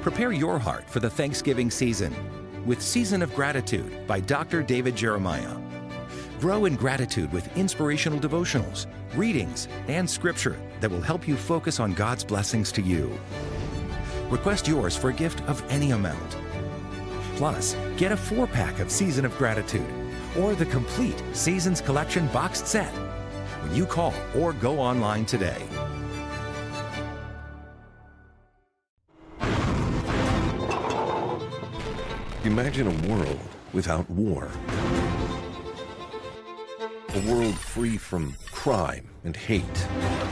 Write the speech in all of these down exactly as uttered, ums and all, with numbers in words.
Prepare your heart for the Thanksgiving season with Season of Gratitude by Doctor David Jeremiah. Grow in gratitude with inspirational devotionals, readings, and scripture that will help you focus on God's blessings to you. Request yours for a gift of any amount. Plus, get a four-pack of Season of Gratitude or the complete Seasons Collection boxed set when you call or go online today. Imagine a world without war. A world free from crime and hate.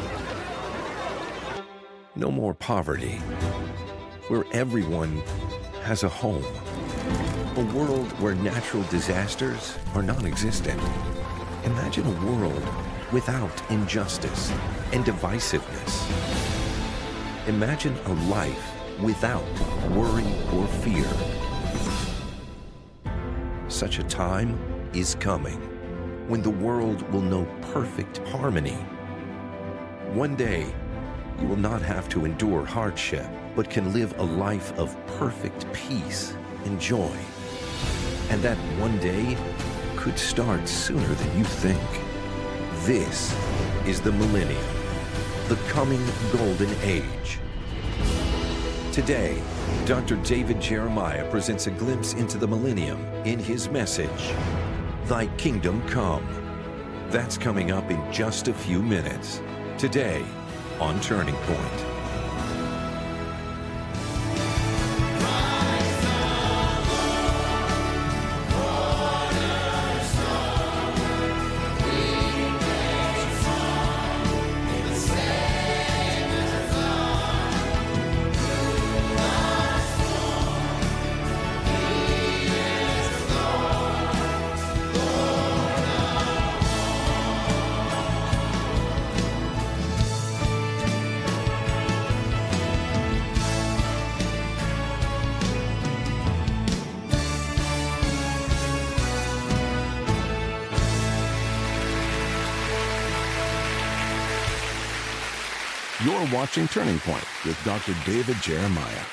No more poverty, where everyone has a home. A world where natural disasters are non-existent. Imagine a world without injustice and divisiveness. Imagine a life without worry or fear. Such a time is coming when the world will know perfect harmony. One day, you will not have to endure hardship, but can live a life of perfect peace and joy. And that one day could start sooner than you think. This is the millennium, the coming golden age. Today, Doctor David Jeremiah presents a glimpse into the millennium in his message, Thy Kingdom Come. That's coming up in just a few minutes. Today on Turning Point. You're watching Turning Point with Doctor David Jeremiah.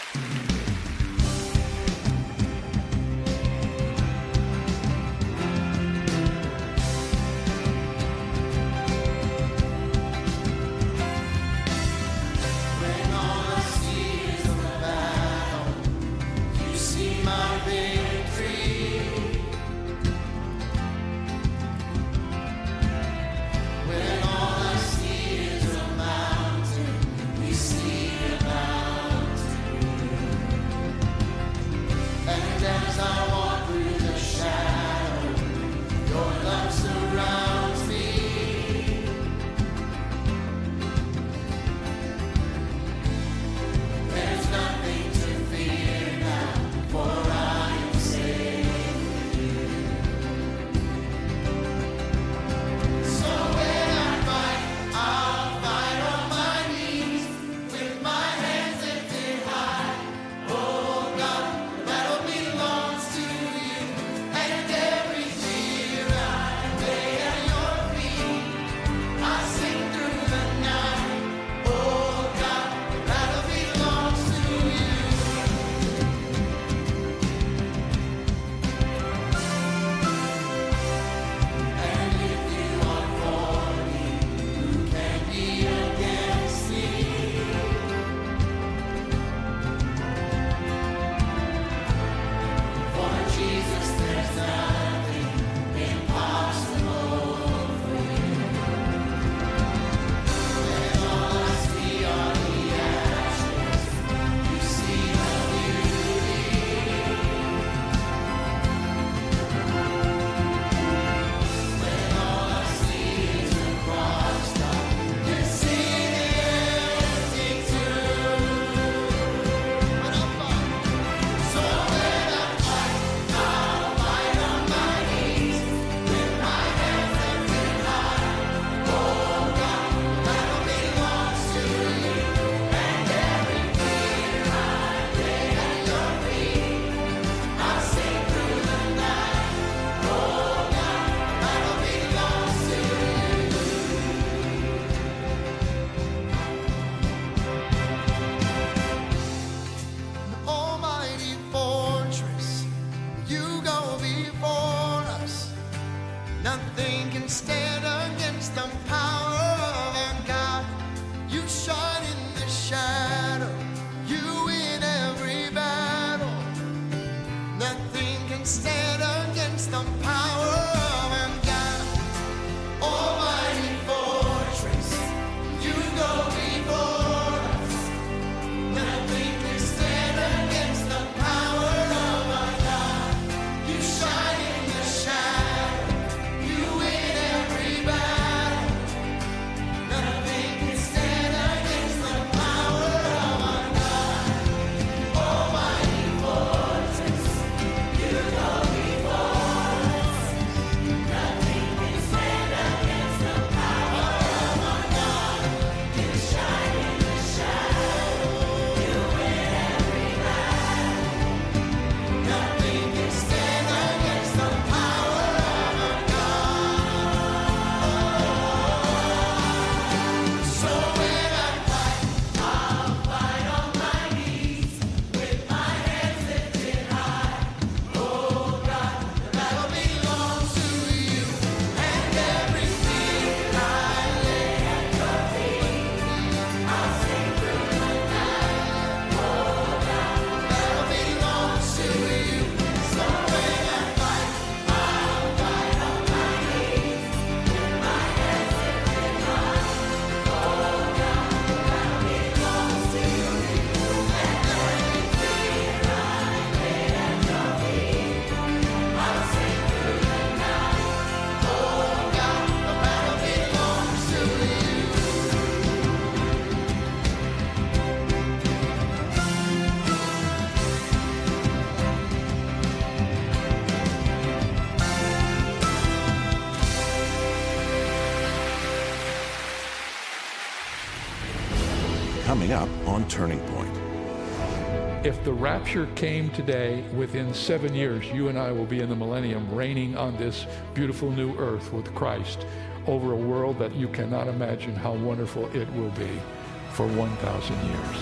coming up on Turning Point. If the rapture came today, within seven years, you and I will be in the millennium reigning on this beautiful new earth with Christ over a world that you cannot imagine how wonderful it will be for one thousand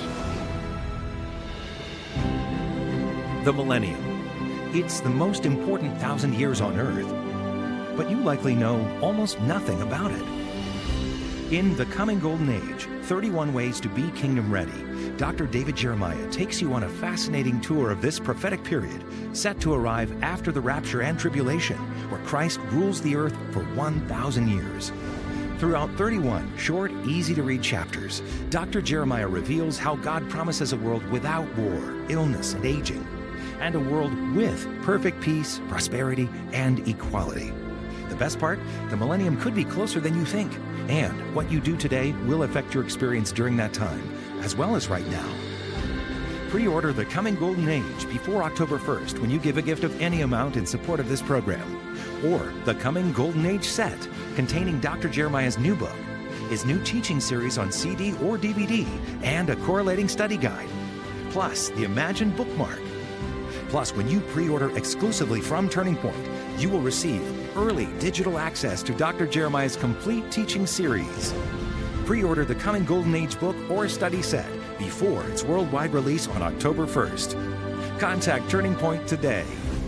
years. The millennium. It's the most important thousand years on earth, but you likely know almost nothing about it. In The Coming Golden Age, thirty-one Ways to Be Kingdom Ready, Doctor David Jeremiah takes you on a fascinating tour of this prophetic period set to arrive after the rapture and tribulation, where Christ rules the earth for one thousand years. Throughout thirty-one short, easy-to-read chapters, Doctor Jeremiah reveals how God promises a world without war, illness, and aging, and a world with perfect peace, prosperity, and equality. The best part? The millennium could be closer than you think, and what you do today will affect your experience during that time, as well as right now. Pre-order The Coming Golden Age before October first when you give a gift of any amount in support of this program. Or The Coming Golden Age set, containing Doctor Jeremiah's new book, his new teaching series on C D or D V D, and a correlating study guide. Plus, the Imagine bookmark. Plus, when you pre-order exclusively from Turning Point, you will receive early digital access to Doctor Jeremiah's complete teaching series. Pre-order the Coming Golden Age book or study set before its worldwide release on October first. Contact Turning Point today.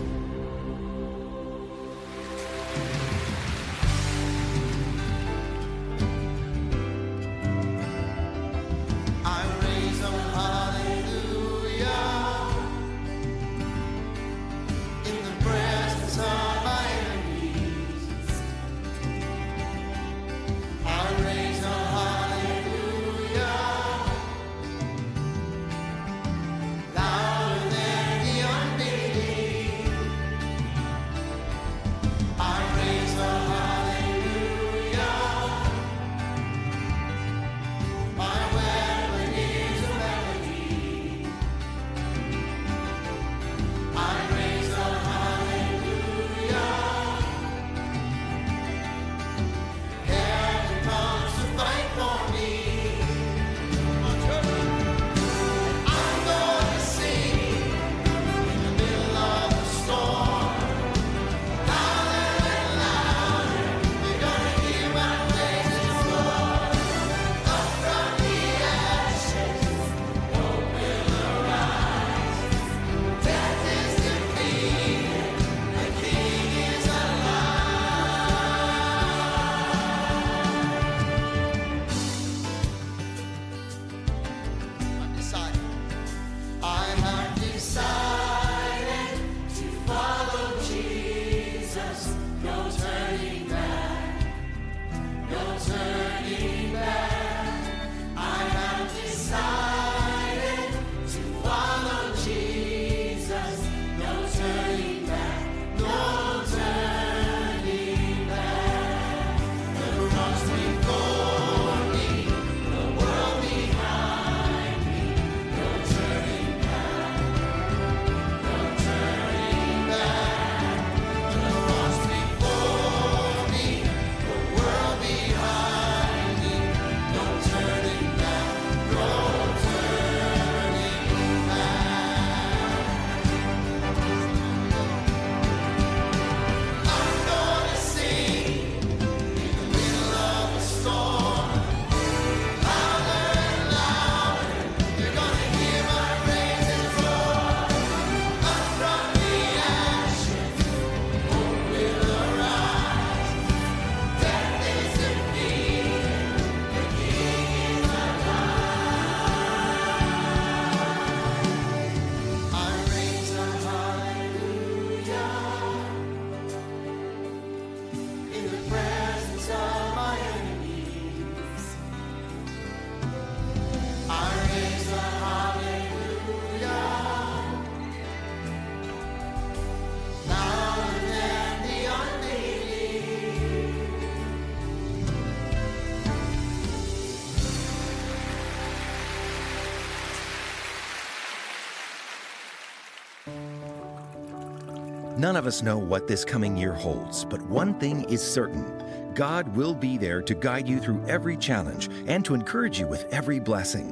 None of us know what this coming year holds, but one thing is certain. God will be there to guide you through every challenge and to encourage you with every blessing.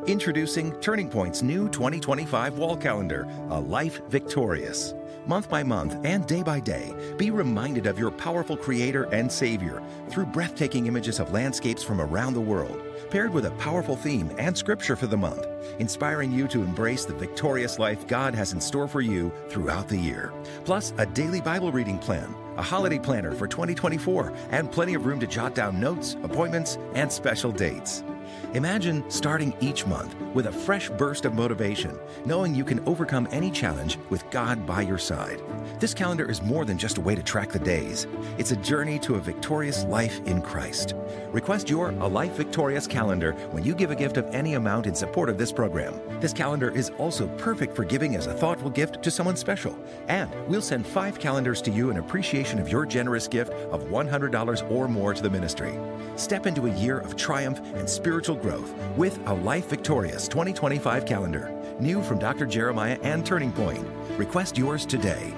Introducing Turning Point's new twenty twenty-five wall calendar, A Life Victorious. Month by month and day by day, be reminded of your powerful Creator and Savior through breathtaking images of landscapes from around the world, paired with a powerful theme and scripture for the month, inspiring you to embrace the victorious life God has in store for you throughout the year. Plus, a daily Bible reading plan, a holiday planner for twenty twenty-four, and plenty of room to jot down notes, appointments, and special dates. Imagine starting each month with a fresh burst of motivation, knowing you can overcome any challenge with God by your side. This calendar is more than just a way to track the days. It's a journey to a victorious life in Christ. Request your A Life Victorious calendar when you give a gift of any amount in support of this program. This calendar is also perfect for giving as a thoughtful gift to someone special. And we'll send five calendars to you in appreciation of your generous gift of one hundred dollars or more to the ministry. Step into a year of triumph and spiritual growth with A Life Victorious twenty twenty-five calendar. New from Doctor Jeremiah and Turning Point. Request yours today.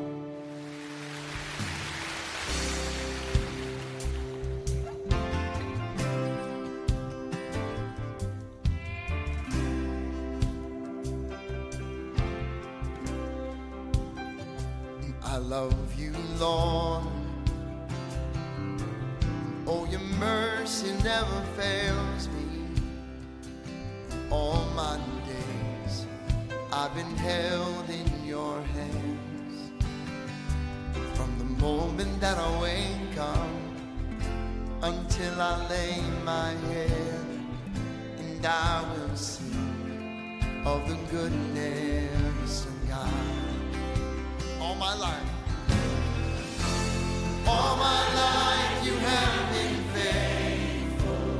I love you, Lord. Oh, your mercy never fails me. All my days I've been held in your hands. From the moment that I wake up until I lay my head, and I will sing of the goodness of God. All my life, all my life you have been faithful.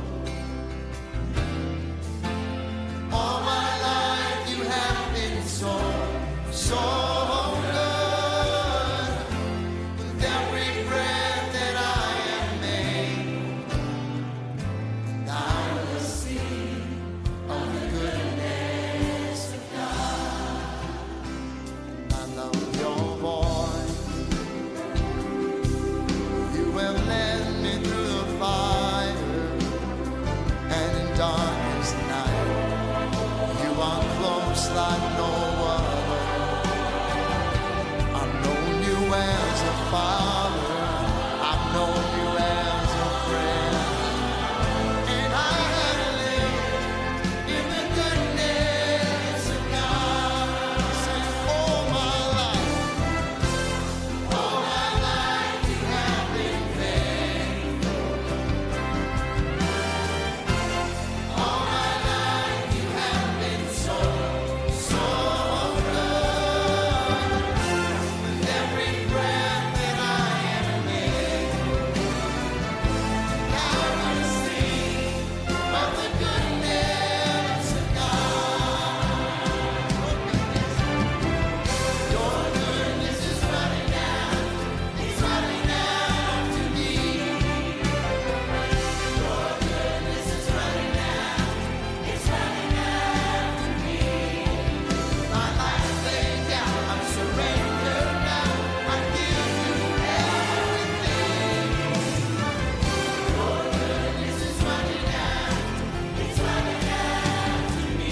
All my life you have been so, so good. With every breath that I am made, and I will sing of the goodness of God. I love your voice. You have led me through the fire and in darkest night. You are close like no other. I've known you as a father. I've known you as a friend. And I have lived in the goodness of God. Say, all my life, all my life you have been faithful. All my life you have been so, so good. With every breath that I am made, I will sing of the goodness of God. Your goodness is running out, it's running out to me. Your goodness is running out, it's running out to me. My life is laid down, I'm surrendered now. I give you everything. Your goodness is running out, it's running out to me.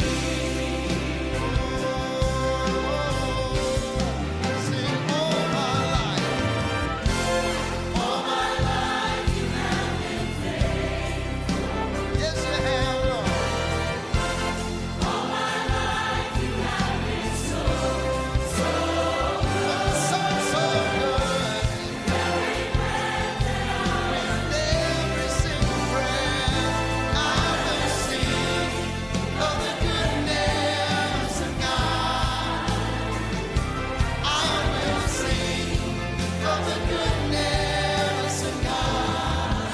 Sing all my life, all my life you have been faithful. Yes, you have, Lord. All my life you have been so, so good. So, so good. Every breath that I with every single breath, I will sing of the goodness of God. I will sing of the goodness of God.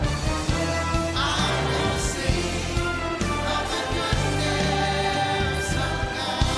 I will sing of the goodness of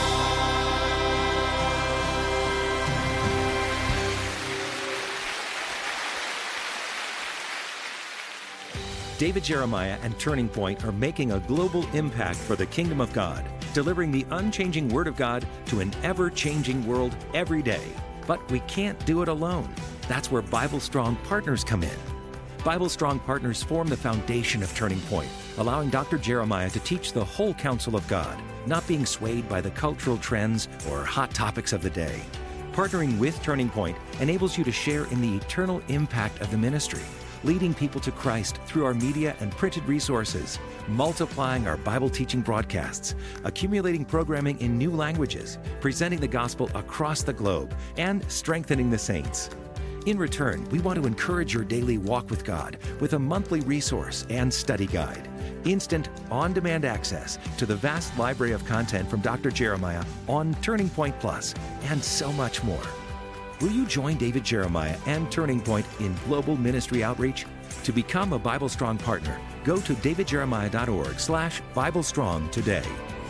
David Jeremiah and Turning Point are making a global impact for the kingdom of God, delivering the unchanging Word of God to an ever-changing world every day. But we can't do it alone. That's where Bible Strong partners come in. Bible Strong partners form the foundation of Turning Point, allowing Doctor Jeremiah to teach the whole counsel of God, not being swayed by the cultural trends or hot topics of the day. Partnering with Turning Point enables you to share in the eternal impact of the ministry, leading people to Christ through our media and printed resources, multiplying our Bible teaching broadcasts, accumulating programming in new languages, presenting the gospel across the globe, and strengthening the saints. In return, we want to encourage your daily walk with God with a monthly resource and study guide, instant, on-demand access to the vast library of content from Doctor Jeremiah on Turning Point Plus, and so much more. Will you join David Jeremiah and Turning Point in global ministry outreach? To become a Bible Strong partner, go to davidjeremiah.org slash Bible Strong today.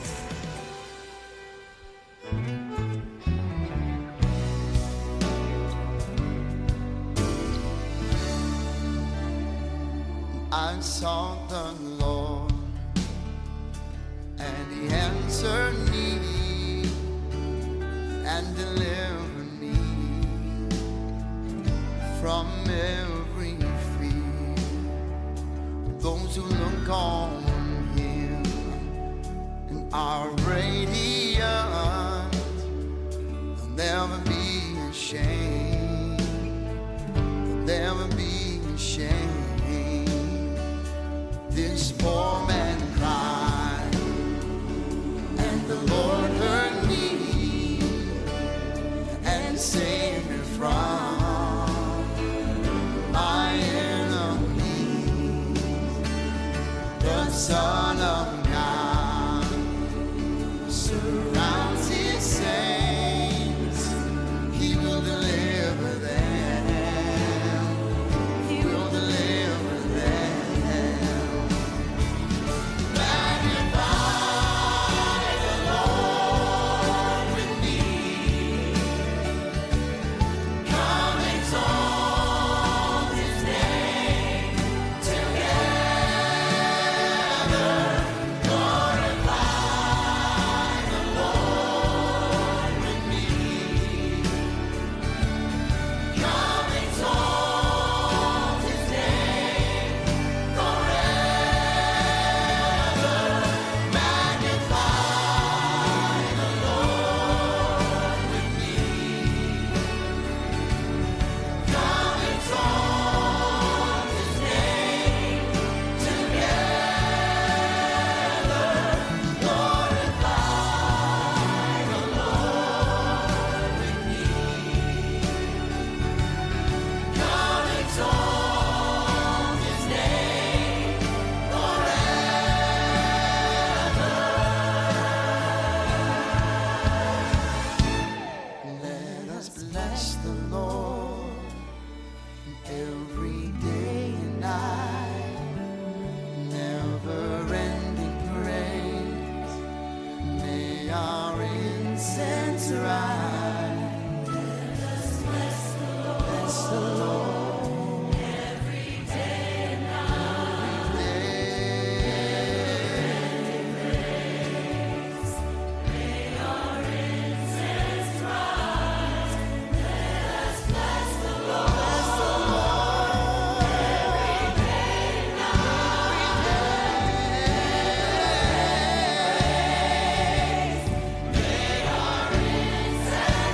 I sought the Lord, and He answered me and delivered me from every fear. Those who look on Him and are radiant, they'll never be ashamed. They'll never be ashamed. This poor man cried, and the Lord heard me and saved me from my enemies. The Son of God surrounds His saints. He will deliver them. He will deliver them. Say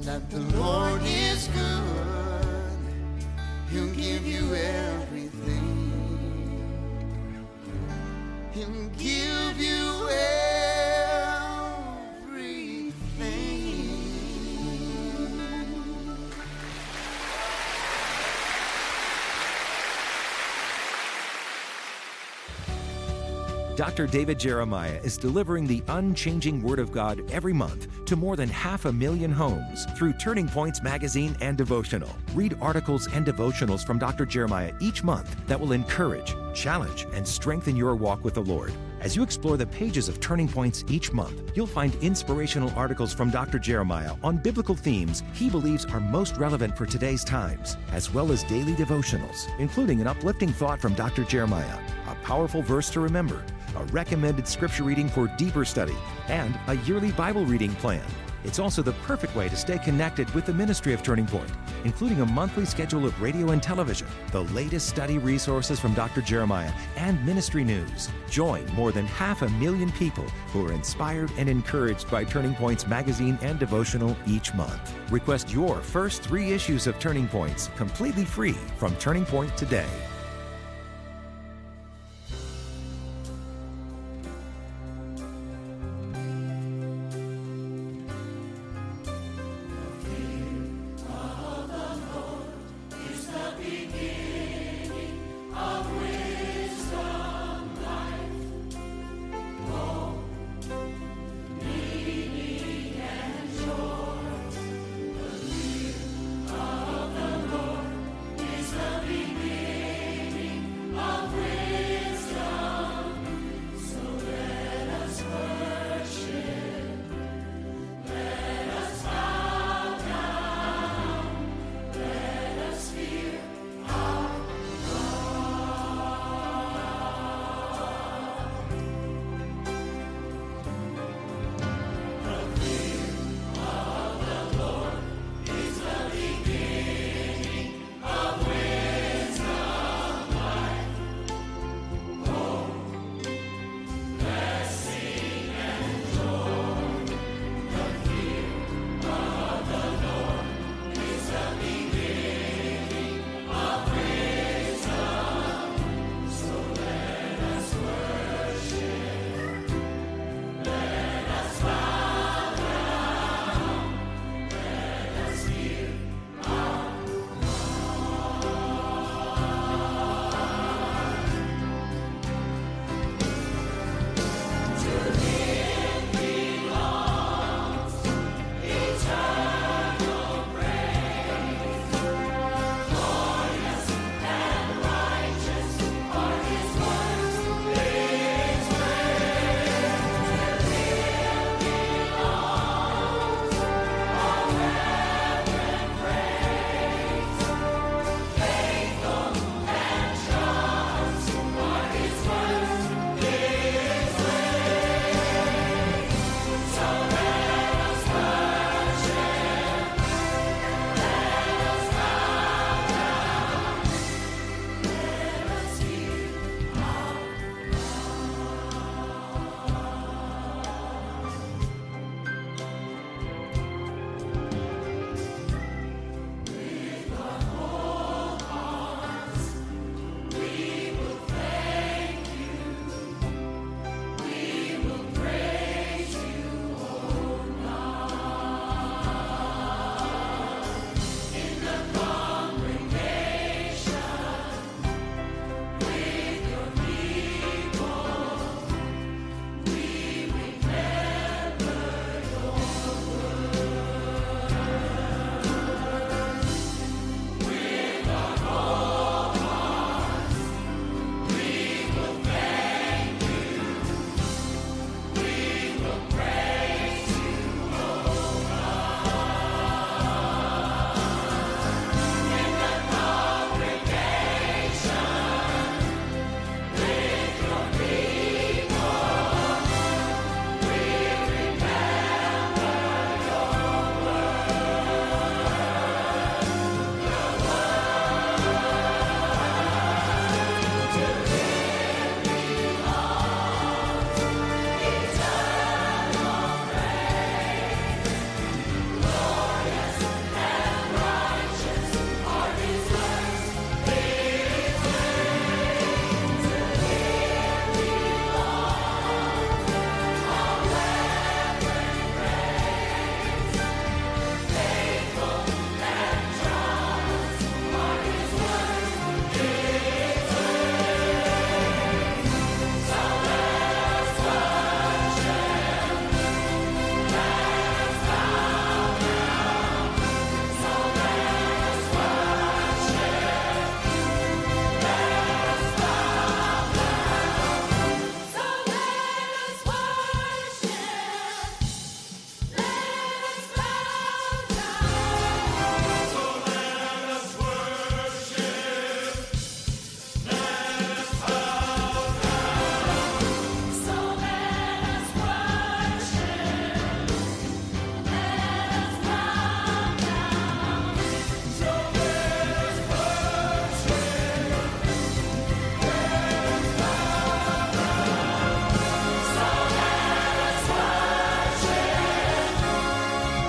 that the Lord is good. He'll give you everything. He'll give you everything. Doctor David Jeremiah is delivering the unchanging Word of God every month to more than half a million homes through Turning Points magazine and devotional. Read articles and devotionals from Doctor Jeremiah each month that will encourage, challenge, and strengthen your walk with the Lord. As you explore the pages of Turning Points each month, you'll find inspirational articles from Doctor Jeremiah on biblical themes he believes are most relevant for today's times, as well as daily devotionals, including an uplifting thought from Doctor Jeremiah, a powerful verse to remember, a recommended scripture reading for deeper study, and a yearly Bible reading plan. It's also the perfect way to stay connected with the ministry of Turning Point, including a monthly schedule of radio and television, the latest study resources from Doctor Jeremiah, and ministry news. Join more than half a million people who are inspired and encouraged by Turning Points magazine and devotional each month. Request your first three issues of Turning Points completely free from Turning Point today. Of the Lord is the beginning.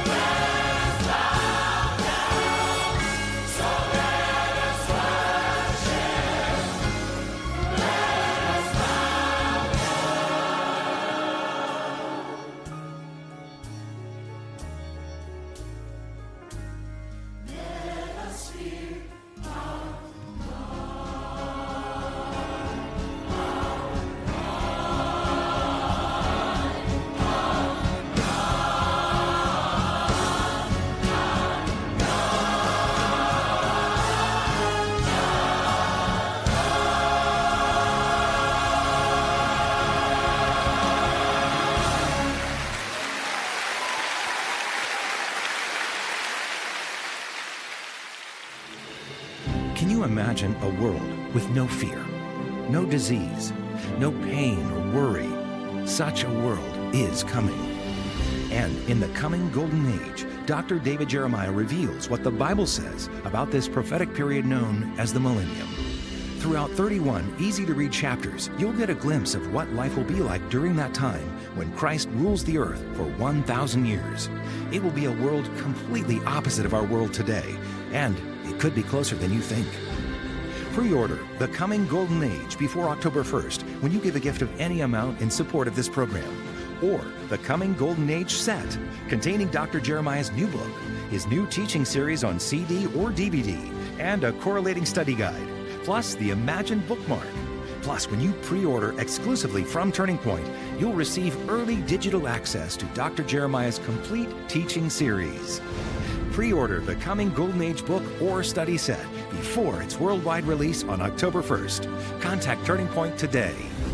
Can you imagine a world with no fear, no disease, no pain or worry? Such a world is coming. And in the coming golden age, Doctor David Jeremiah reveals what the Bible says about this prophetic period known as the millennium. Throughout thirty-one easy-to-read chapters, you'll get a glimpse of what life will be like during that time when Christ rules the earth for one thousand years. It will be a world completely opposite of our world today, and it could be closer than you think. Pre-order The Coming Golden Age before October first when you give a gift of any amount in support of this program. Or The Coming Golden Age set, containing Doctor Jeremiah's new book, his new teaching series on C D or D V D, and a correlating study guide, plus the Imagine bookmark. Plus, when you pre-order exclusively from Turning Point, you'll receive early digital access to Doctor Jeremiah's complete teaching series. Pre-order The Coming Golden Age book or study set before its worldwide release on October first. Contact Turning Point today.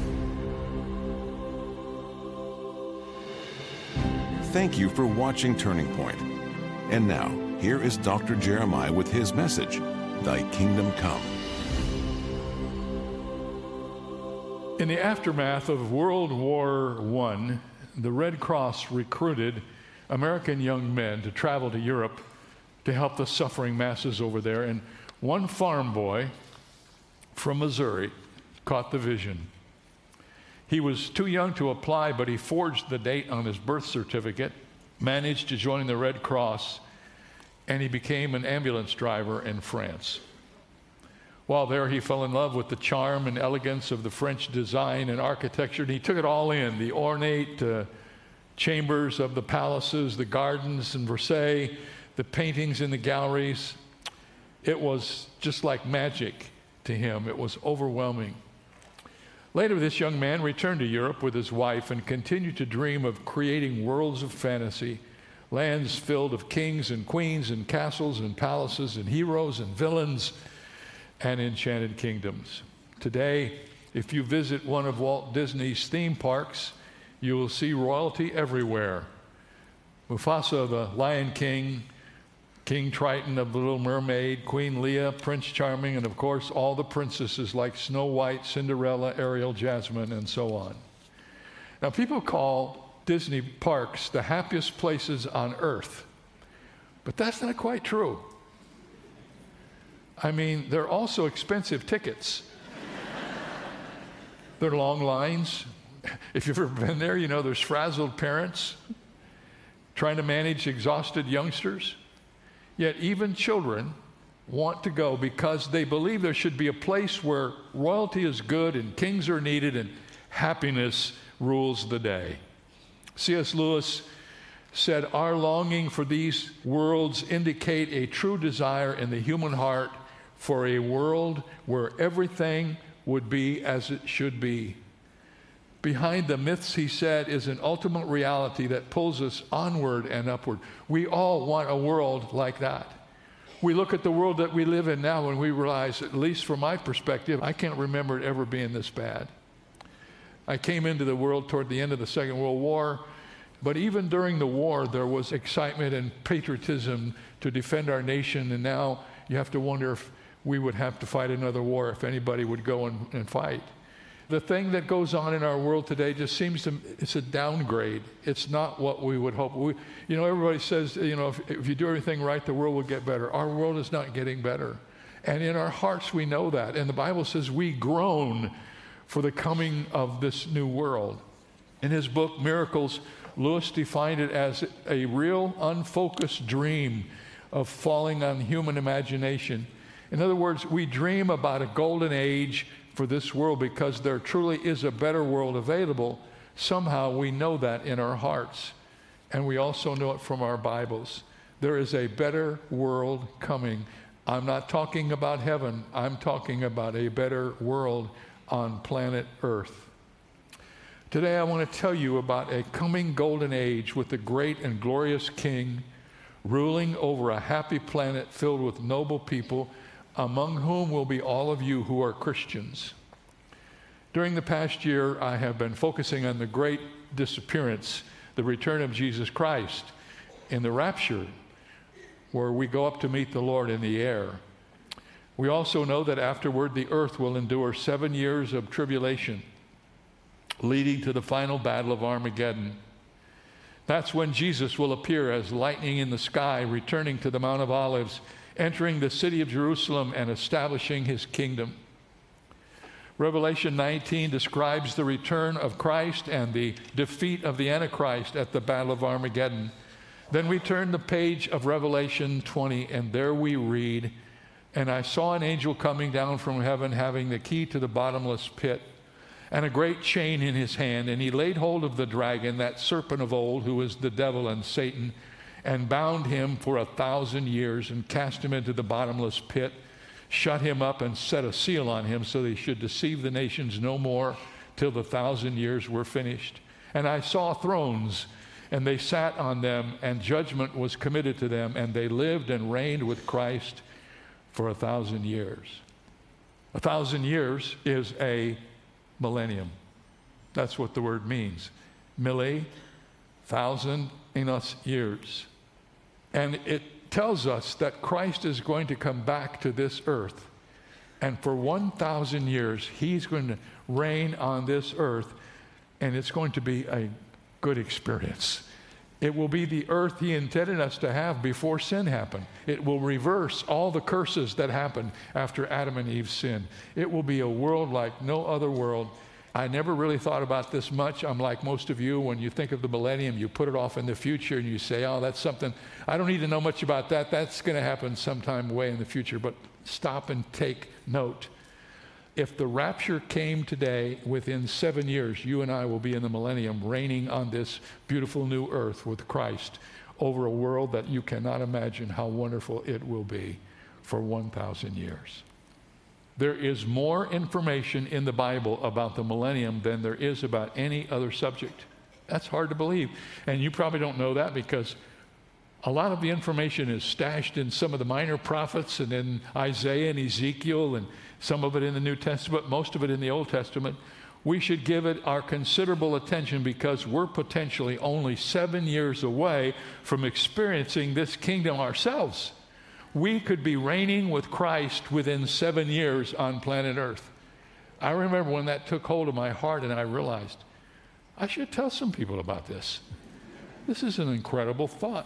Thank you for watching Turning Point. And now, here is Doctor Jeremiah with his message, Thy Kingdom Come. In the aftermath of World War One, the Red Cross recruited American young men to travel to Europe to help the suffering masses over there. And one farm boy from Missouri caught the vision. He was too young to apply, but he forged the date on his birth certificate, managed to join the Red Cross, and he became an ambulance driver in France. While there, he fell in love with the charm and elegance of the French design and architecture, and he took it all in, the ornate uh, chambers of the palaces, the gardens in Versailles, the paintings in the galleries. It was just like magic to him. It was overwhelming. Later, this young man returned to Europe with his wife and continued to dream of creating worlds of fantasy, lands filled of kings and queens and castles and palaces and heroes and villains and enchanted kingdoms. Today, if you visit one of Walt Disney's theme parks, you will see royalty everywhere. Mufasa, the Lion King, King Triton of The Little Mermaid, Queen Leah, Prince Charming, and of course all the princesses like Snow White, Cinderella, Ariel, Jasmine, and so on. Now, people call Disney parks the happiest places on earth, but that's not quite true. I mean, they're also expensive tickets. There are long lines. If you've ever been there, you know there's frazzled parents trying to manage exhausted youngsters. Yet even children want to go because they believe there should be a place where royalty is good and kings are needed and happiness rules the day. C S Lewis said, "Our longing for these worlds indicate a true desire in the human heart for a world where everything would be as it should be. Behind the myths," he said, "is an ultimate reality that pulls us onward and upward." We all want a world like that. We look at the world that we live in now and we realize, at least from my perspective, I can't remember it ever being this bad. I came into the world toward the end of the Second World War, but even during the war, there was excitement and patriotism to defend our nation, and now you have to wonder if we would have to fight another war, if anybody would go and, and fight. The thing that goes on in our world today just seems to, it's a downgrade. It's not what we would hope. We, you know, everybody says, you know, if, if you do everything right, the world will get better. Our world is not getting better. And in our hearts, we know that. And the Bible says we groan for the coming of this new world. In his book, Miracles Lewis defined it as a real unfocused dream of falling on human imagination. In other words, we dream about a golden age for this world because there truly is a better world available. Somehow we know that in our hearts, and we also know it from our Bibles. There is a better world coming. I'm not talking about heaven. I'm talking about a better world on planet Earth. Today I want to tell you about a coming golden age with the great and glorious King ruling over a happy planet filled with noble people, among whom will be all of you who are Christians. During the past year, I have been focusing on the great disappearance, the return of Jesus Christ in the rapture, where we go up to meet the Lord in the air. We also know that afterward the earth will endure seven years of tribulation, leading to the final battle of Armageddon. That's when Jesus will appear as lightning in the sky, returning to the Mount of Olives, entering the city of Jerusalem and establishing his kingdom. Revelation nineteen describes the return of Christ and the defeat of the Antichrist at the Battle of Armageddon. Then we turn the page of Revelation twenty, and there we read, "And I saw an angel coming down from heaven, having the key to the bottomless pit, and a great chain in his hand. And he laid hold of the dragon, that serpent of old, who is the devil and Satan, and bound him for a thousand years, and cast him into the bottomless pit, shut him up, and set a seal on him, so that he should deceive the nations no more, till the thousand years were finished. And I saw thrones, and they sat on them, and judgment was committed to them, and they lived and reigned with Christ for a thousand years." A thousand years is a millennium. That's what the word means. Milli, thousand, enos, years. And it tells us that Christ is going to come back to this earth. And for one thousand years, he's going to reign on this earth, and it's going to be a good experience. It will be the earth he intended us to have before sin happened. It will reverse all the curses that happened after Adam and Eve sinned. It will be a world like no other world. I never really thought about this much. I'm like most of you. When you think of the millennium, you put it off in the future and you say, oh, that's something, I don't need to know much about that. That's going to happen sometime way in the future. But stop and take note. If the rapture came today, within seven years, you and I will be in the millennium, reigning on this beautiful new earth with Christ over a world that you cannot imagine how wonderful it will be for one thousand years. There is more information in the Bible about the millennium than there is about any other subject. That's hard to believe. And you probably don't know that because a lot of the information is stashed in some of the minor prophets and in Isaiah and Ezekiel and some of it in the New Testament, most of it in the Old Testament. We should give it our considerable attention because we're potentially only seven years away from experiencing this kingdom ourselves. We could be reigning with Christ within seven years on planet Earth. I remember when that took hold of my heart and I realized, I should tell some people about this. This is an incredible thought.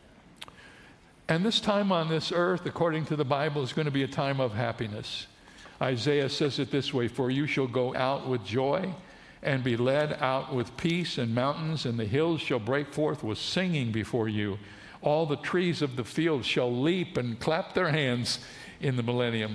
And this time on this earth, according to the Bible, is going to be a time of happiness. Isaiah says it this way, "For you shall go out with joy and be led out with peace, and mountains and the hills shall break forth with singing before you. All the trees of the field shall leap and clap their hands in the millennium."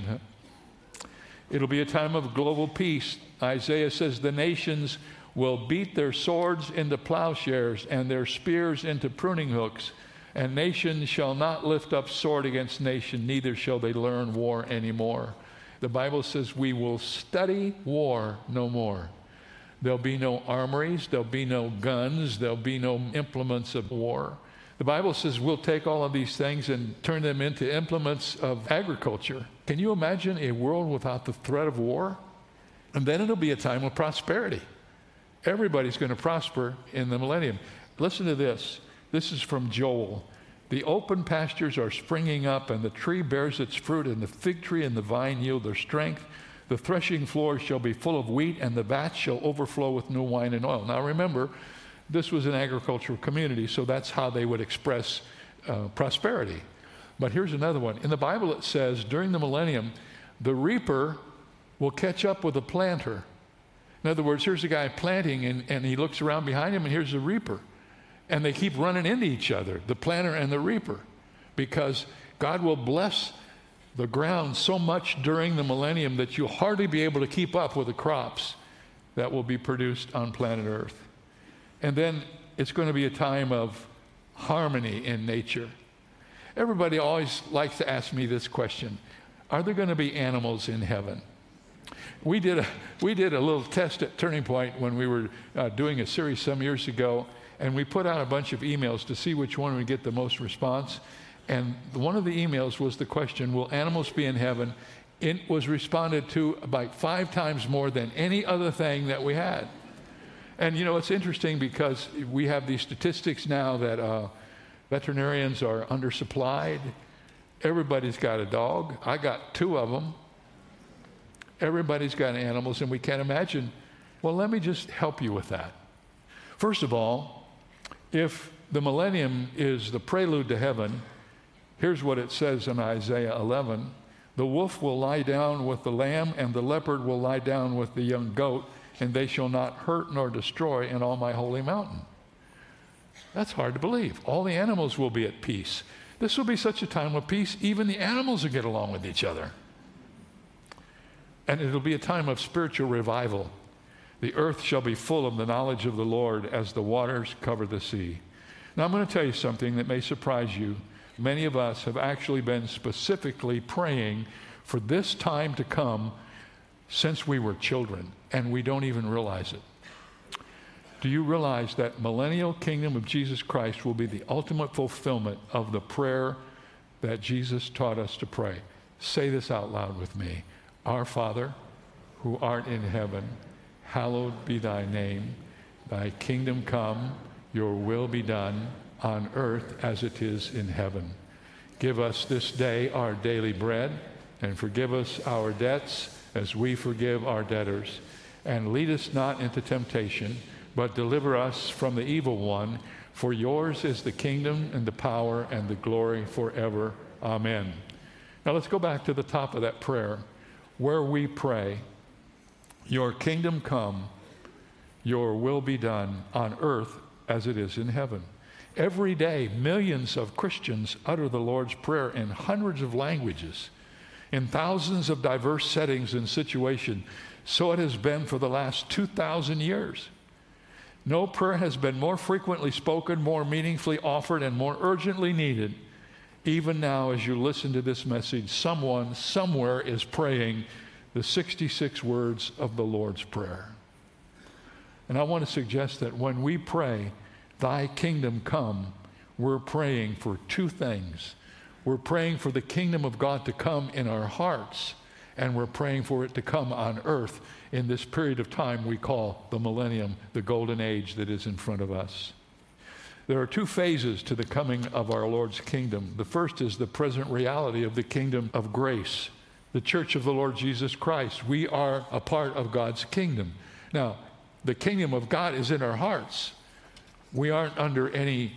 It'll be a time of global peace. Isaiah says the nations will beat their swords into plowshares and their spears into pruning hooks. And nation shall not lift up sword against nation, neither shall they learn war anymore. The Bible says we will study war no more. There'll be no armories, there'll be no guns, there'll be no implements of war. The Bible says we'll take all of these things and turn them into implements of agriculture. Can you imagine a world without the threat of war? And then it'll be a time of prosperity. Everybody's going to prosper in the millennium. Listen to this. This is from Joel. "The open pastures are springing up, and the tree bears its fruit, and the fig tree and the vine yield their strength. The threshing floors shall be full of wheat, and the vats shall overflow with new wine and oil." Now remember, this was an agricultural community, so that's how they would express uh, prosperity. But here's another one. In the Bible it says, during the millennium, the reaper will catch up with the planter. In other words, here's a guy planting, and, and he looks around behind him, and here's the reaper. And they keep running into each other, the planter and the reaper, because God will bless the ground so much during the millennium that you'll hardly be able to keep up with the crops that will be produced on planet Earth. And then it's going to be a time of harmony in nature. Everybody always likes to ask me this question: are there going to be animals in heaven? We did a, we did a little test at Turning Point when we were uh, doing a series some years ago, and we put out a bunch of emails to see which one would get the most response. And one of the emails was the question, will animals be in heaven? It was responded to about five times more than any other thing that we had. And you know, it's interesting because we have these statistics now that uh, veterinarians are undersupplied. Everybody's got a dog. I got two of them. Everybody's got animals, and we can't imagine. Well, let me just help you with that. First of all, if the millennium is the prelude to heaven, here's what it says in Isaiah eleven. The wolf will lie down with the lamb, and the leopard will lie down with the young goat, and they shall not hurt nor destroy in all my holy mountain. That's hard to believe. All the animals will be at peace. This will be such a time of peace, even the animals will get along with each other. And it'll be a time of spiritual revival. The earth shall be full of the knowledge of the Lord as the waters cover the sea. Now, I'm going to tell you something that may surprise you. Many of us have actually been specifically praying for this time to come since we were children, and we don't even realize it. Do you realize that millennial kingdom of Jesus Christ will be the ultimate fulfillment of the prayer that Jesus taught us to pray? Say this out loud with me. Our Father, who art in heaven, hallowed be thy name. Thy kingdom come, your will be done on earth as it is in heaven. Give us this day our daily bread, and forgive us our debts as we forgive our debtors. And lead us not into temptation, but deliver us from the evil one. For yours is the kingdom and the power and the glory forever. Amen. Now let's go back to the top of that prayer, where we pray, your kingdom come, your will be done on earth as it is in heaven. Every day, millions of Christians utter the Lord's Prayer in hundreds of languages, in thousands of diverse settings and situations. So it has been for the last two thousand years. No prayer has been more frequently spoken, more meaningfully offered, and more urgently needed. Even now, as you listen to this message, someone somewhere is praying the sixty-six words of the Lord's Prayer. And I want to suggest that when we pray, thy kingdom come, we're praying for two things. We're praying for the kingdom of God to come in our hearts, and we're praying for it to come on earth in this period of time we call the millennium, the golden age that is in front of us. There are two phases to the coming of our Lord's kingdom. The first is the present reality of the kingdom of grace, the church of the Lord Jesus Christ. We are a part of God's kingdom. Now, the kingdom of God is in our hearts. We aren't under any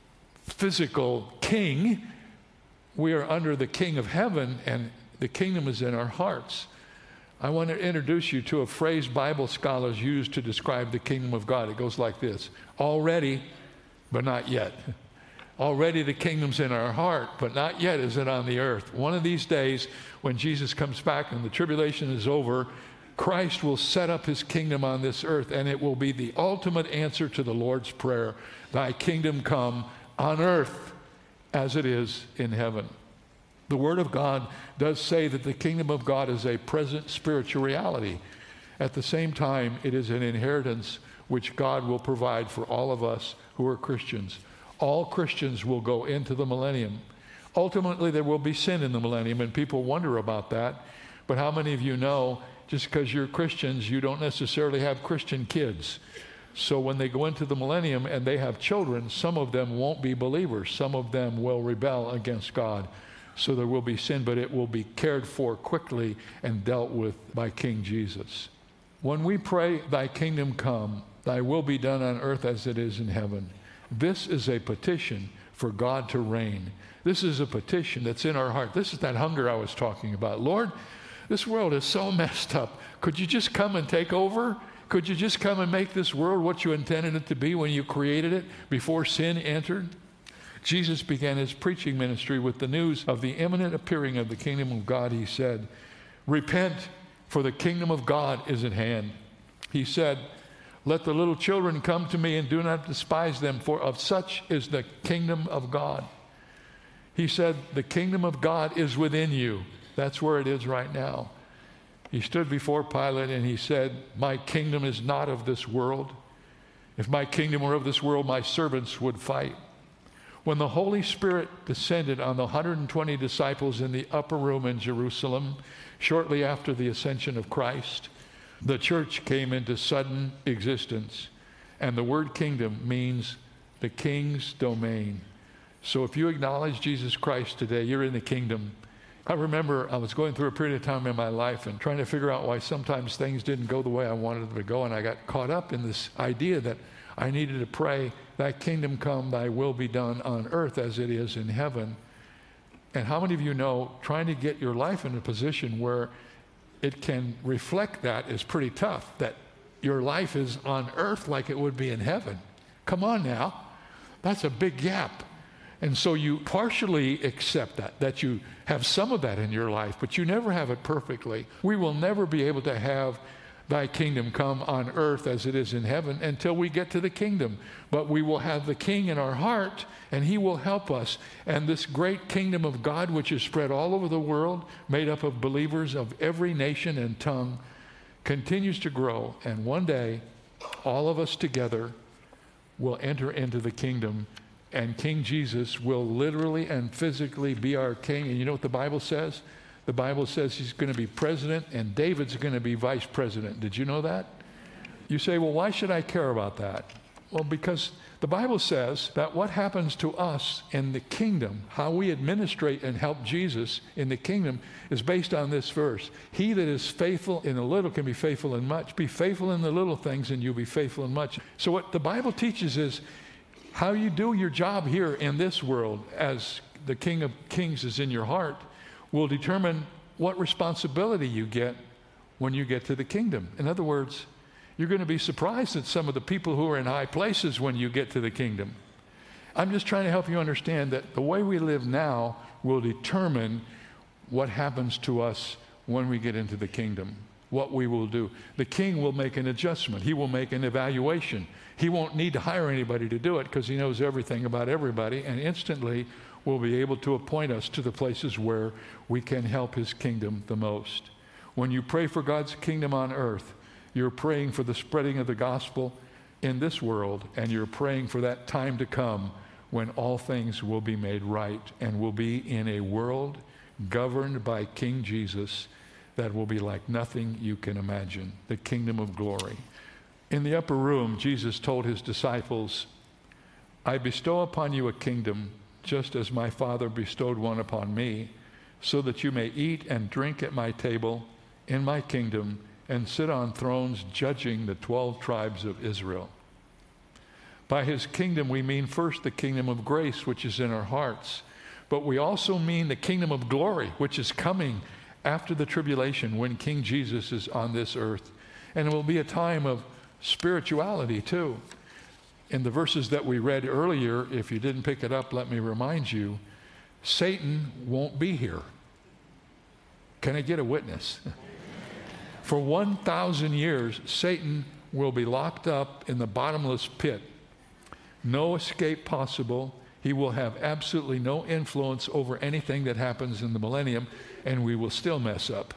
physical king. We are under the King of heaven, and the kingdom is in our hearts. I want to introduce you to a phrase Bible scholars use to describe the kingdom of God. It goes like this: already, but not yet. Already the kingdom's in our heart, but not yet is it on the earth. One of these days, when Jesus comes back and the tribulation is over, Christ will set up his kingdom on this earth, and it will be the ultimate answer to the Lord's Prayer, thy kingdom come on earth as it is in heaven. The Word of God does say that the kingdom of God is a present spiritual reality. At the same time, it is an inheritance which God will provide for all of us who are Christians. All Christians will go into the millennium. Ultimately, there will be sin in the millennium, and people wonder about that. But how many of you know, just because you're Christians, you don't necessarily have Christian kids? So when they go into the millennium and they have children, some of them won't be believers. Some of them will rebel against God. So there will be sin, but it will be cared for quickly and dealt with by King Jesus. When we pray, thy kingdom come, thy will be done on earth as it is in heaven, this is a petition for God to reign. This is a petition that's in our heart. This is that hunger I was talking about. Lord, this world is so messed up. Could you just come and take over? Could you just come and make this world what you intended it to be when you created it before sin entered? Jesus began his preaching ministry with the news of the imminent appearing of the kingdom of God. He said, repent, for the kingdom of God is at hand. He said, let the little children come to me and do not despise them, for of such is the kingdom of God. He said, the kingdom of God is within you. That's where it is right now. He stood before Pilate and he said, my kingdom is not of this world. If my kingdom were of this world, my servants would fight. When the Holy Spirit descended on the one hundred twenty disciples in the upper room in Jerusalem, shortly after the ascension of Christ, the church came into sudden existence. And the word kingdom means the king's domain. So if you acknowledge Jesus Christ today, you're in the kingdom. I remember I was going through a period of time in my life and trying to figure out why sometimes things didn't go the way I wanted them to go, and I got caught up in this idea that I needed to pray, thy kingdom come, thy will be done on earth as it is in heaven. And how many of you know trying to get your life in a position where it can reflect that is pretty tough, that your life is on earth like it would be in heaven? Come on now. That's a big gap. And so you partially accept that, that you have some of that in your life, but you never have it perfectly. We will never be able to have thy kingdom come on earth as it is in heaven until we get to the kingdom. But we will have the king in our heart, and he will help us. And this great kingdom of God, which is spread all over the world, made up of believers of every nation and tongue, continues to grow. And one day, all of us together will enter into the kingdom, and King Jesus will literally and physically be our king. And you know what the Bible says? The Bible says he's going to be president and David's going to be vice president. Did you know that? You say, well, why should I care about that? Well, because the Bible says that what happens to us in the kingdom, how we administrate and help Jesus in the kingdom, is based on this verse. He that is faithful in a little can be faithful in much. Be faithful in the little things and you'll be faithful in much. So what the Bible teaches is how you do your job here in this world as the King of Kings is in your heart will determine what responsibility you get when you get to the kingdom. In other words, you're going to be surprised at some of the people who are in high places when you get to the kingdom. I'm just trying to help you understand that the way we live now will determine what happens to us when we get into the kingdom, what we will do. The king will make an adjustment. He will make an evaluation. He won't need to hire anybody to do it because he knows everything about everybody, and instantly will be able to appoint us to the places where we can help his kingdom the most. When you pray for God's kingdom on earth, you're praying for the spreading of the gospel in this world, and you're praying for that time to come when all things will be made right and will be in a world governed by King Jesus that will be like nothing you can imagine, the kingdom of glory. In the upper room, Jesus told his disciples, I bestow upon you a kingdom just as my Father bestowed one upon me, so that you may eat and drink at my table in my kingdom and sit on thrones judging the twelve tribes of Israel. By his kingdom, we mean first the kingdom of grace, which is in our hearts, but we also mean the kingdom of glory, which is coming after the tribulation when King Jesus is on this earth. And it will be a time of spirituality too. In the verses that we read earlier, if you didn't pick it up, let me remind you, Satan won't be here. Can I get a witness? For one thousand years, Satan will be locked up in the bottomless pit. No escape possible. He will have absolutely no influence over anything that happens in the millennium, and we will still mess up.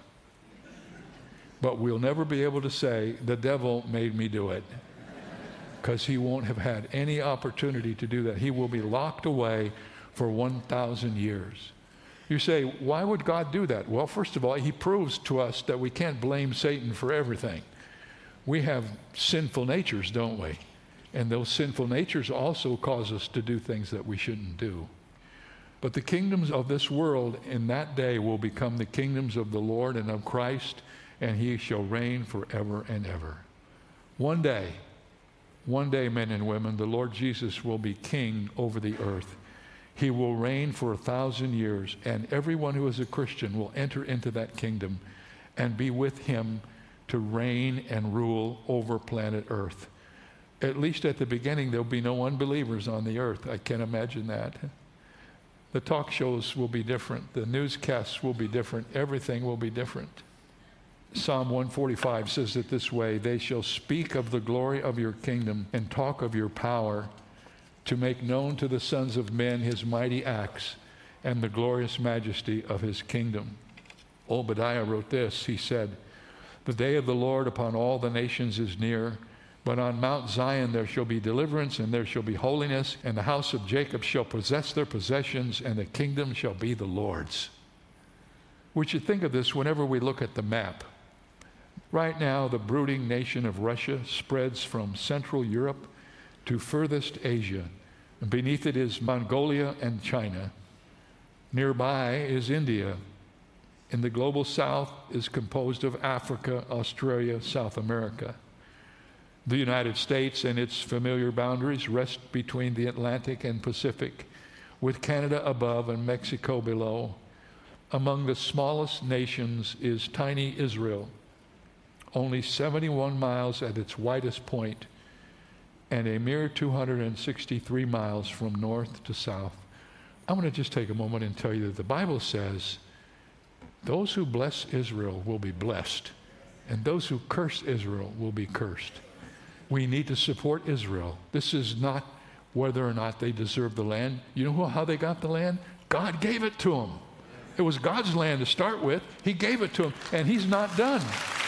But we'll never be able to say, the devil made me do it, because he won't have had any opportunity to do that. He will be locked away for one thousand years. You say, why would God do that? Well, first of all, he proves to us that we can't blame Satan for everything. We have sinful natures, don't we? And those sinful natures also cause us to do things that we shouldn't do. But the kingdoms of this world in that day will become the kingdoms of the Lord and of Christ, and he shall reign forever and ever. One day, one day, men and women, the Lord Jesus will be king over the earth. He will reign for a thousand years, and everyone who is a Christian will enter into that kingdom and be with him to reign and rule over planet Earth. At least at the beginning, there'll be no unbelievers on the earth. I can't imagine that. The talk shows will be different. The newscasts will be different. Everything will be different. Psalm one forty-five says it this way: they shall speak of the glory of your kingdom and talk of your power, to make known to the sons of men his mighty acts and the glorious majesty of his kingdom. Obadiah wrote this. He said, the day of the Lord upon all the nations is near, but on Mount Zion there shall be deliverance, and there shall be holiness, and the house of Jacob shall possess their possessions, and the kingdom shall be the Lord's. We should think of this whenever we look at the map. Right now, the brooding nation of Russia spreads from Central Europe to furthest Asia. And beneath it is Mongolia and China. Nearby is India. In the global south is composed of Africa, Australia, South America. The United States and its familiar boundaries rest between the Atlantic and Pacific, with Canada above and Mexico below. Among the smallest nations is tiny Israel, only seventy-one miles at its widest point, and a mere two hundred sixty-three miles from north to south. I'm going to just take a moment and tell you that the Bible says those who bless Israel will be blessed, and those who curse Israel will be cursed. We need to support Israel. This is not whether or not they deserve the land. You know how they got the land? God gave it to them. It was God's land to start with. He gave it to them, and he's not done.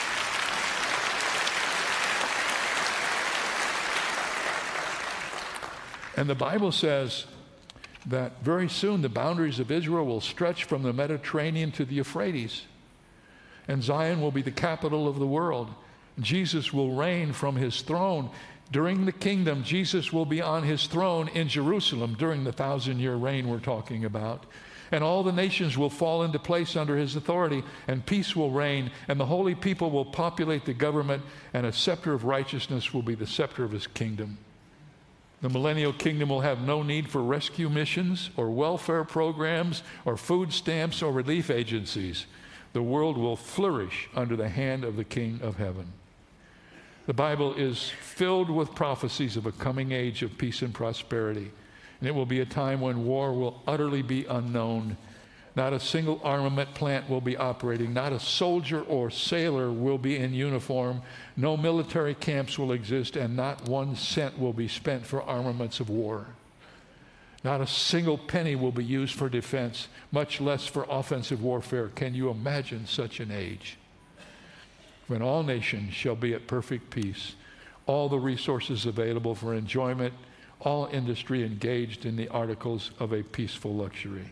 And the Bible says that very soon the boundaries of Israel will stretch from the Mediterranean to the Euphrates. And Zion will be the capital of the world. Jesus will reign from his throne. During the kingdom, Jesus will be on his throne in Jerusalem during the thousand-year reign we're talking about. And all the nations will fall into place under his authority, and peace will reign, and the holy people will populate the government, and a scepter of righteousness will be the scepter of his kingdom. The millennial kingdom will have no need for rescue missions or welfare programs or food stamps or relief agencies. The world will flourish under the hand of the King of heaven. The Bible is filled with prophecies of a coming age of peace and prosperity. And it will be a time when war will utterly be unknown. Not a single armament plant will be operating. Not a soldier or sailor will be in uniform. No military camps will exist, and not one cent will be spent for armaments of war. Not a single penny will be used for defense, much less for offensive warfare. Can you imagine such an age? When all nations shall be at perfect peace, all the resources available for enjoyment, all industry engaged in the articles of a peaceful luxury.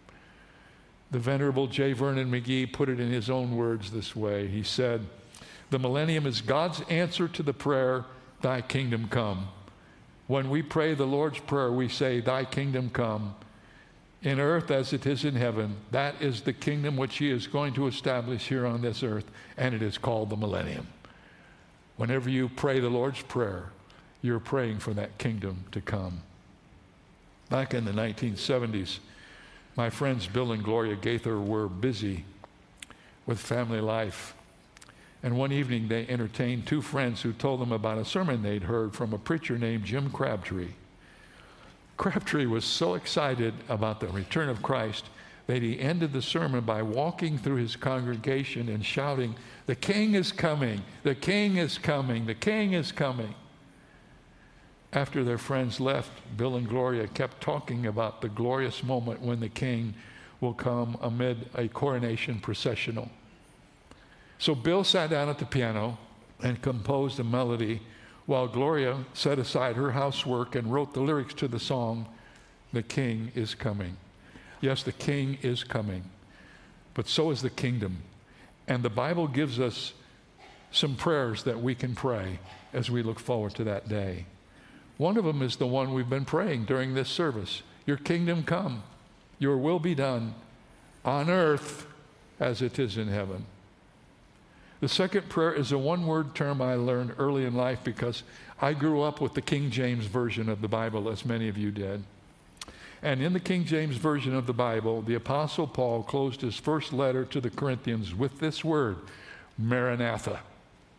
The Venerable J. Vernon McGee put it in his own words this way. He said, the millennium is God's answer to the prayer, thy kingdom come. When we pray the Lord's Prayer, we say, thy kingdom come, in earth as it is in heaven. That is the kingdom which he is going to establish here on this earth, and it is called the millennium. Whenever you pray the Lord's Prayer, you're praying for that kingdom to come. Back in the nineteen seventies, my friends Bill and Gloria Gaither were busy with family life. And one evening they entertained two friends who told them about a sermon they'd heard from a preacher named Jim Crabtree. Crabtree was so excited about the return of Christ that he ended the sermon by walking through his congregation and shouting, the King is coming, the King is coming, the King is coming. After their friends left, Bill and Gloria kept talking about the glorious moment when the King will come amid a coronation processional. So Bill sat down at the piano and composed a melody, while Gloria set aside her housework and wrote the lyrics to the song, The King is Coming. Yes, the King is coming, but so is the kingdom. And the Bible gives us some prayers that we can pray as we look forward to that day. One of them is the one we've been praying during this service. Your kingdom come, your will be done on earth as it is in heaven. The second prayer is a one-word term I learned early in life because I grew up with the King James Version of the Bible, as many of you did. And in the King James Version of the Bible, the Apostle Paul closed his first letter to the Corinthians with this word, Maranatha.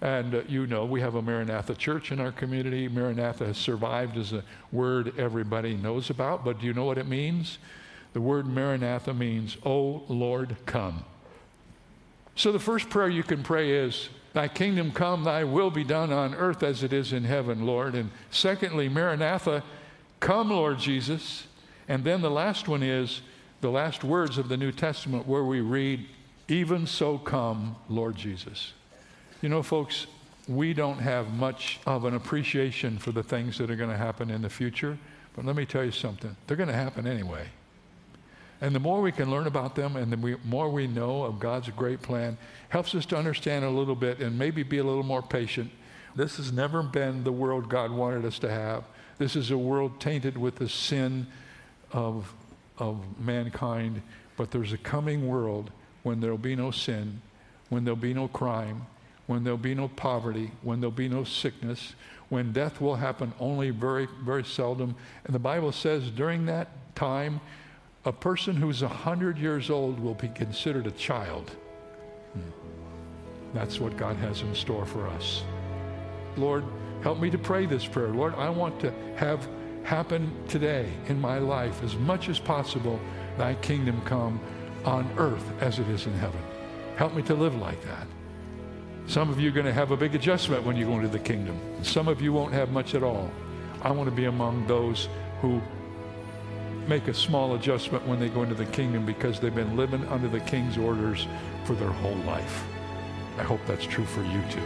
And uh, you know, we have a Maranatha church in our community. Maranatha has survived as a word everybody knows about, but do you know what it means? The word Maranatha means, "O Lord, come." So the first prayer you can pray is, "Thy kingdom come, thy will be done on earth as it is in heaven, Lord." And secondly, Maranatha, come, Lord Jesus. And then the last one is the last words of the New Testament where we read, "Even so come, Lord Jesus." You know, folks, we don't have much of an appreciation for the things that are going to happen in the future, but let me tell you something. They're going to happen anyway. And the more we can learn about them and the more we know of God's great plan, helps us to understand a little bit and maybe be a little more patient. This has never been the world God wanted us to have. This is a world tainted with the sin of, of mankind, but there's a coming world when there'll be no sin, when there'll be no crime, when there'll be no poverty, when there'll be no sickness, when death will happen only very, very seldom. And the Bible says during that time, a person who's a hundred years old will be considered a child. Hmm. That's what God has in store for us. Lord, help me to pray this prayer. Lord, I want to have happen today in my life as much as possible, thy kingdom come on earth as it is in heaven. Help me to live like that. Some of you are going to have a big adjustment when you go into the kingdom. Some of you won't have much at all. I want to be among those who make a small adjustment when they go into the kingdom because they've been living under the king's orders for their whole life. I hope that's true for you too.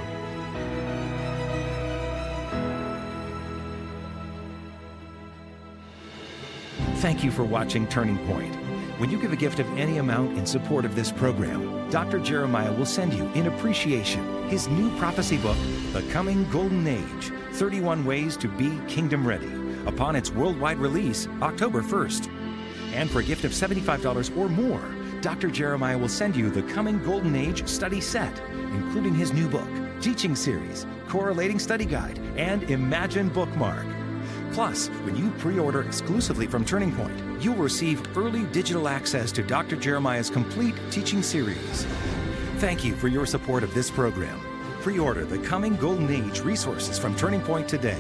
Thank you for watching Turning Point. When you give a gift of any amount in support of this program, Doctor Jeremiah will send you, in appreciation, his new prophecy book, The Coming Golden Age, thirty-one Ways to Be Kingdom Ready, upon its worldwide release October first. And for a gift of seventy-five dollars or more, Doctor Jeremiah will send you the Coming Golden Age study set, including his new book, teaching series, correlating study guide, and Imagine bookmark. Plus, when you pre-order exclusively from Turning Point, you'll receive early digital access to Doctor Jeremiah's complete teaching series. Thank you for your support of this program. Pre-order the Coming Golden Age resources from Turning Point today.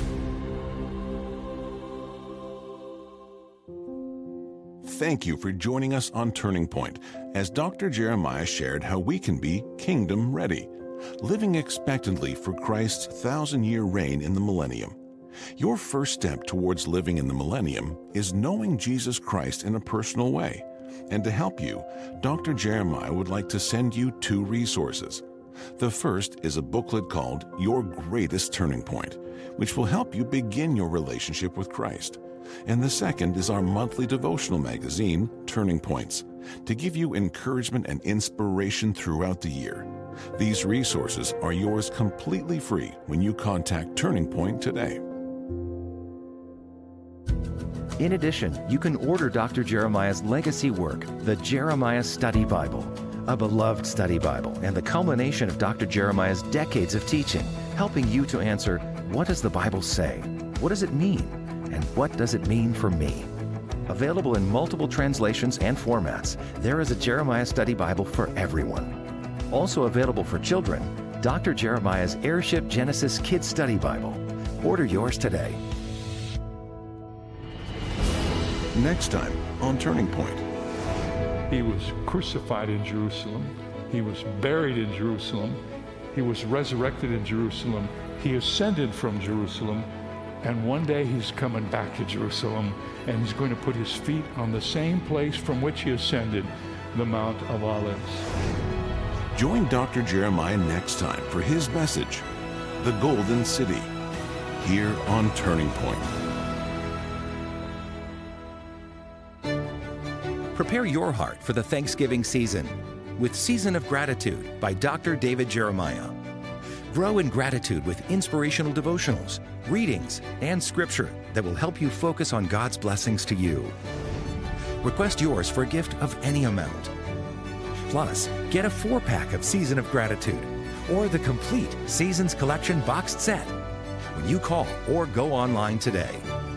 Thank you for joining us on Turning Point as Doctor Jeremiah shared how we can be kingdom ready, living expectantly for Christ's thousand-year reign in the millennium. Your first step towards living in the millennium is knowing Jesus Christ in a personal way. And to help you, Doctor Jeremiah would like to send you two resources. The first is a booklet called Your Greatest Turning Point, which will help you begin your relationship with Christ. And the second is our monthly devotional magazine, Turning Points, to give you encouragement and inspiration throughout the year. These resources are yours completely free when you contact Turning Point today. In addition, you can order Doctor Jeremiah's legacy work, the Jeremiah Study Bible, a beloved study Bible and the culmination of Doctor Jeremiah's decades of teaching, helping you to answer, what does the Bible say? What does it mean? And what does it mean for me? Available in multiple translations and formats, there is a Jeremiah Study Bible for everyone. Also available for children, Doctor Jeremiah's Airship Genesis Kids Study Bible. Order yours today. Next time on Turning Point. He was crucified in Jerusalem. He was buried in Jerusalem. He was resurrected in Jerusalem. He ascended from Jerusalem. And one day he's coming back to Jerusalem, and he's going to put his feet on the same place from which he ascended, the Mount of Olives. Join Doctor Jeremiah next time for his message, The Golden City, here on Turning Point. Prepare your heart for the Thanksgiving season with Season of Gratitude by Doctor David Jeremiah. Grow in gratitude with inspirational devotionals, readings, and scripture that will help you focus on God's blessings to you. Request yours for a gift of any amount. Plus, get a four-pack of Season of Gratitude or the complete Seasons Collection boxed set when you call or go online today.